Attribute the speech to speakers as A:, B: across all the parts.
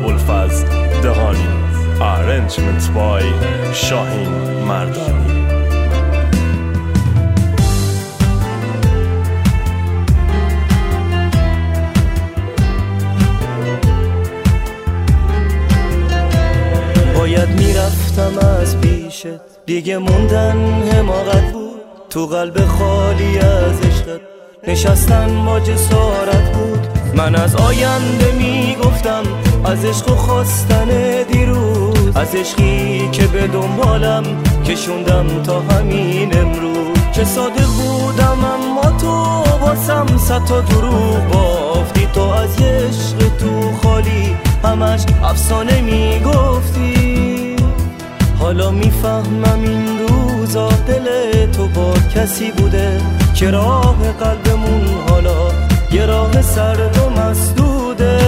A: ابوالفضل دهانی. Arrangement by شاهین مردانی.
B: باید میرفتم از پیشت، دیگه موندن حماقت بود. تو قلب خالی از عشقت نشستن با جسارت بود. من از آینده میگفتم، از عشق و خواستن دیروز، از عشقی که به دنبالم کشوندم تا همین امروز. که صادق بودم اما تو واسم صد تا دروغ بافتی. تو از عشق تو خالی همش افسانه میگفتی. حالا میفهمم این روزا دل تو با کسی بوده که راه قلبمون حالا یه راه سرد و مسدوده.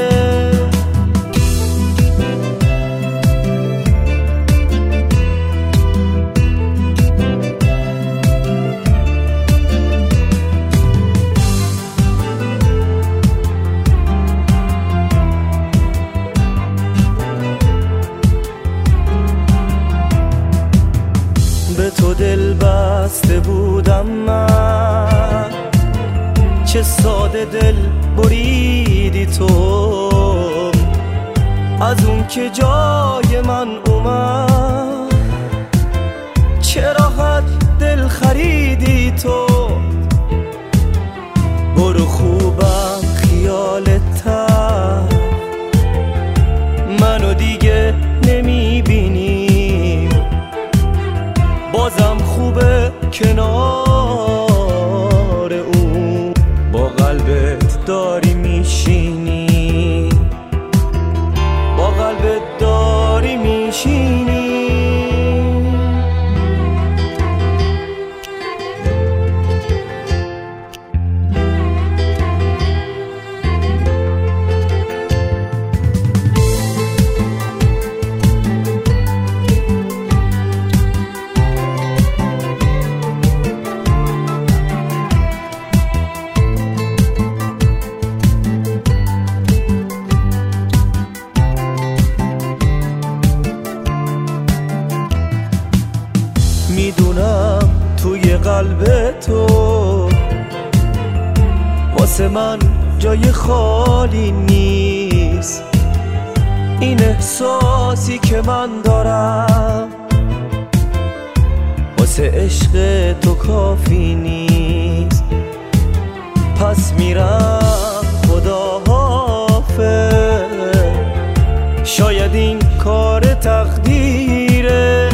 B: به تو دل بسته بودم من، چه ساده دل بریدی تو. از اون که جای من اومد، چه راحت دل خریدی تو. برو خوبم خیالت تر، منو دیگه نمیبینی. بازم خوبه کنار اون، با قلبت داری میشینی، با قلبت داری میشینی. میدونم توی قلب تو واسه من جای خالی نیست. این احساسی که من دارم واسه عشق تو کافی نیست. پس میرم خدا حافظ، شاید این کار تقدیره،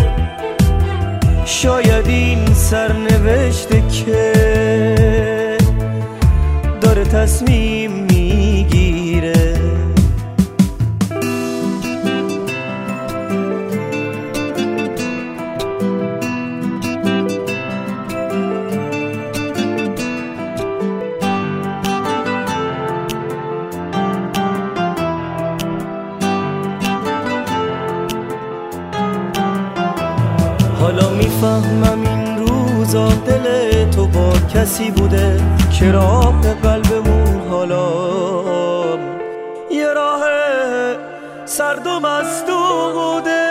B: شاید این سرنوشته که داره تصمیم میگیره. حالا میفهمم این روزا دل تو با کسی بوده که راه قلبمون حالا یه راه سرد و مسدوده.